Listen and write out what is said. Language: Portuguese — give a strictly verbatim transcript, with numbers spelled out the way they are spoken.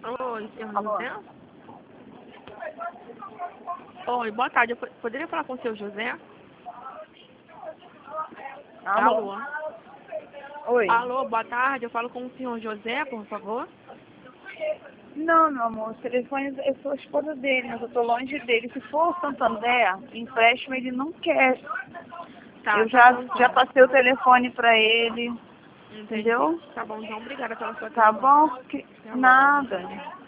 Oi, senhor Alô? José? Oi, boa tarde. Eu po- poderia falar com o seu José? Alô? Alô? Oi? Alô, boa tarde. Eu falo com o senhor José, por favor. Não, meu amor, o telefone, eu sou a esposa dele, mas eu tô longe dele. Se for o Santander, empréstimo ele não quer. Tá, Eu tá já, bom já então. passei o telefone pra ele, Entendi. entendeu? Tá bom então. Obrigada pela sua Tá atenção. bom? Que- Até logo. Nada.